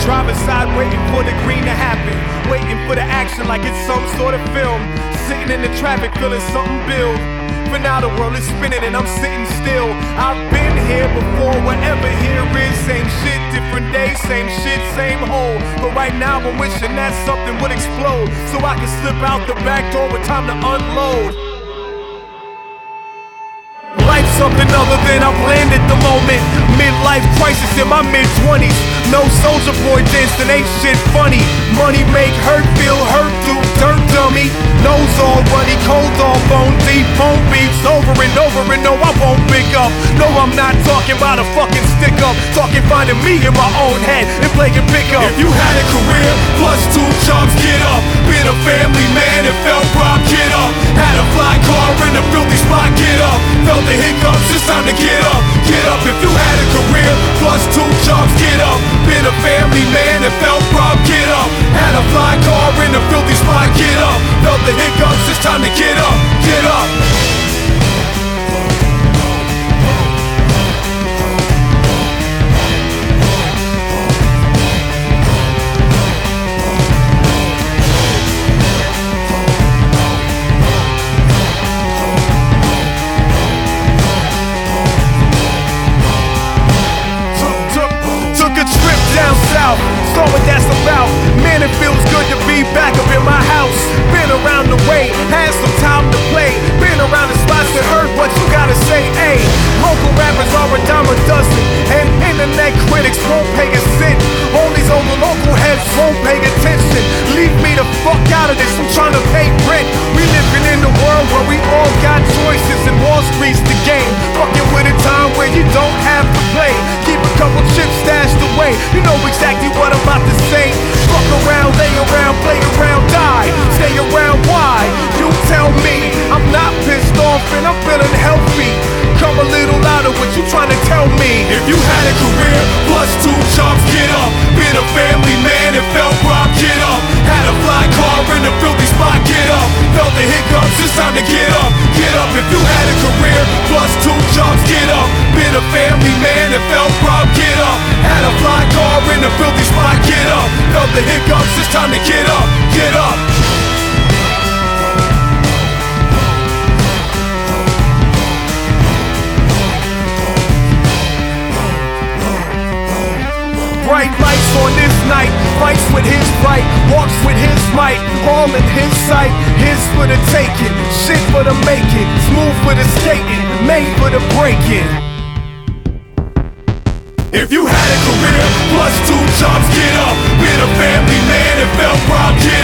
Driver's side waiting for the green to happen, waiting for the action like it's some sort of film. Sitting in the traffic feeling something build. For now the world is spinning and I'm sitting still. I've been here before, whatever here is. Same shit, different day, same shit, same hole. But right now I'm wishing that something would explode, so I can slip out the back door with time to unload. Life's something other than I planned at the moment. Midlife crisis in my mid-20s. No soldier boy dancing, ain't shit funny. Money make hurt, feel hurt, do dirt dummy. Nose all runny, cold all bone deep. Phone beats over and over and no, I won't pick up. No, I'm not talking about a fucking stick up. Talking finding me in my own head and playing pickup. If you had a career plus 2 jobs, get up. Been a family man and felt robbed, get up. Had a fly car in a filthy spot, get up. Felt the hiccups, it's time to get up. Get up if you had a career plus 2 jobs, get up. Been a family man and felt robbed, get up. Had a fly car in a filthy spot, get up. Felt the hiccups, it's time to get up. Get up. Down south, saw what that's about. Man, it feels good to be back up in my house. Been around the way, had some time to play. Been around the spots that heard what you gotta say. Ayy, local rappers are a dime a dozen, and internet critics won't pay a cent. All these old local heads won't pay attention. Leave me the fuck out of this, I'm trying to pay rent. We living in a world where we all got choices, and Wall Street's the game. Fucking with a time where you don't have to play. Keep a couple chips stashed away. You know exactly what I'm about to say. Fuck around, lay around, play around, die. Stay around, why? You tell me. I'm not pissed off and I'm feeling healthy. Come a little louder, what you trying to tell me? If you had a career plus 2 jobs, get up. Been a family man and felt robbed, get up. Had a fly car in a filthy spot, get up. Felt the hiccups, it's time to get up. Get up if you had a career plus 2 jobs, get up. Been a family man and felt robbed, get up. Had a fly car in a filthy spot, get up. Felt the hiccups, it's time to get up. Get up. Bright lights on this night, fights with his right, walks with his might, all in his sight. His for the taking, shit for the making, smooth for the skating, made for the breaking. If you had a career plus 2 jobs, get up. Been a family man and felt robbed, get